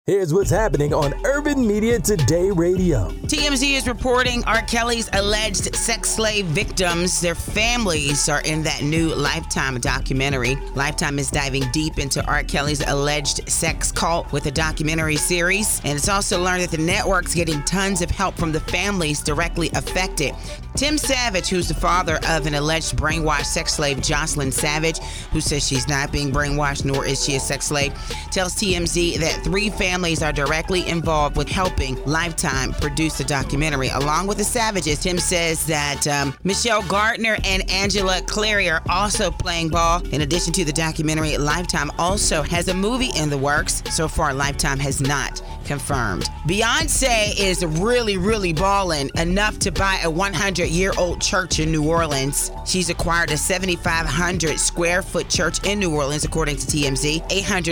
Here's what's happening on Urban Media Today Radio. TMZ is reporting R. Kelly's alleged sex slave victims, their families, are in that new Lifetime documentary. Lifetime is diving deep into R. Kelly's alleged sex cult with a documentary series. And it's also learned that the network's getting tons of help from the families directly affected. Tim Savage, who's the father of an alleged brainwashed sex slave, Jocelyn Savage, who says she's not being brainwashed, nor is she a sex slave, tells TMZ that 3 families are directly involved with helping Lifetime produce the documentary. Along with the Savages, Tim says that Michelle Gardner and Angela Clary are also playing ball. In addition to the documentary, Lifetime also has a movie in the works. So far, Lifetime has not confirmed. Beyonce is really balling, enough to buy a 100-year-old church in New Orleans. She's acquired a 7,500 square foot church in New Orleans, according to TMZ,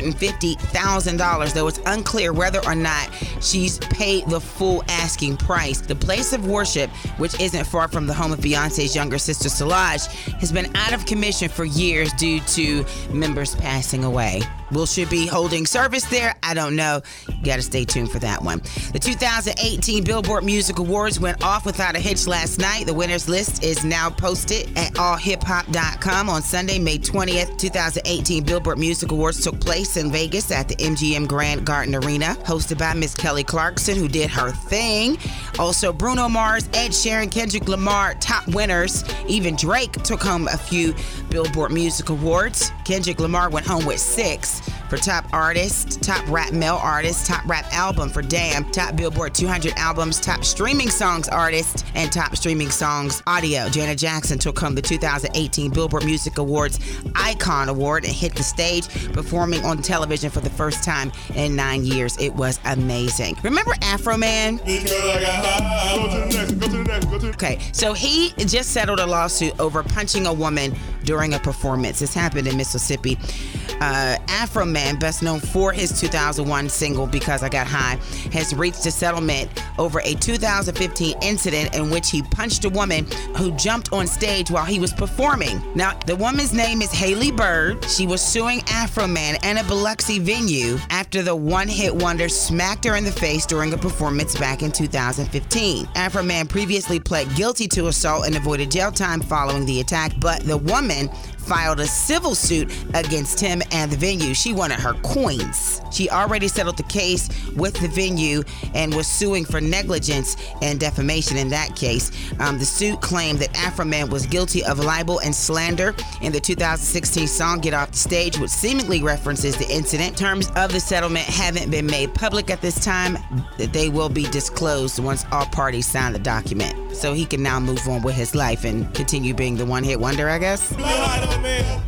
$850,000, though it's unclear whether or not she's paid the full asking price. The place of worship, which isn't far from the home of Beyonce's younger sister Solange, has been out of commission for years due to members passing away. Will she be holding service there? I don't know. You gotta stay tuned for that one. The 2018 Billboard Music Awards went off without a hitch last night. The winners list is now posted at allhiphop.com. On Sunday, May 20th, 2018 Billboard Music Awards took place in Vegas at the MGM Grand Garden Arena, hosted by Miss Kelly Clarkson, who did her thing. Also, Bruno Mars, Ed Sheeran, Kendrick Lamar, top winners. Even Drake took home a few Billboard Music Awards. Kendrick Lamar went home with 6 for top artist, top rap male artist, top rap album for Damn, top Billboard 200 albums, top streaming songs artist, and top streaming songs audio. Janet Jackson took home the 2018 Billboard Music Awards Icon Award and hit the stage, performing on television for the first time in 9 years. It was amazing. Remember Afro Man? Okay, so he just settled a lawsuit over punching a woman during a performance. This happened in Mississippi. Afro Man, best known for his 2001 single Because I Got High, has reached a settlement over a 2015 incident in which he punched a woman who jumped on stage while he was performing. Now, the woman's name is Haley Bird. She was suing Afro Man and a Biloxi venue after the one-hit wonder smacked her in the face during a performance back in 2015. Afro Man previously pled guilty to assault and avoided jail time following the attack, but the woman filed a civil suit against him and the venue. She wanted her coins. She already settled the case with the venue and was suing for negligence and defamation in that case. The suit claimed that Afro Man was guilty of libel and slander in the 2016 song Get Off the Stage, which seemingly references the incident. Terms of the settlement haven't been made public at this time. They will be disclosed once all parties sign the document. So he can now move on with his life and continue being the one-hit wonder, I guess.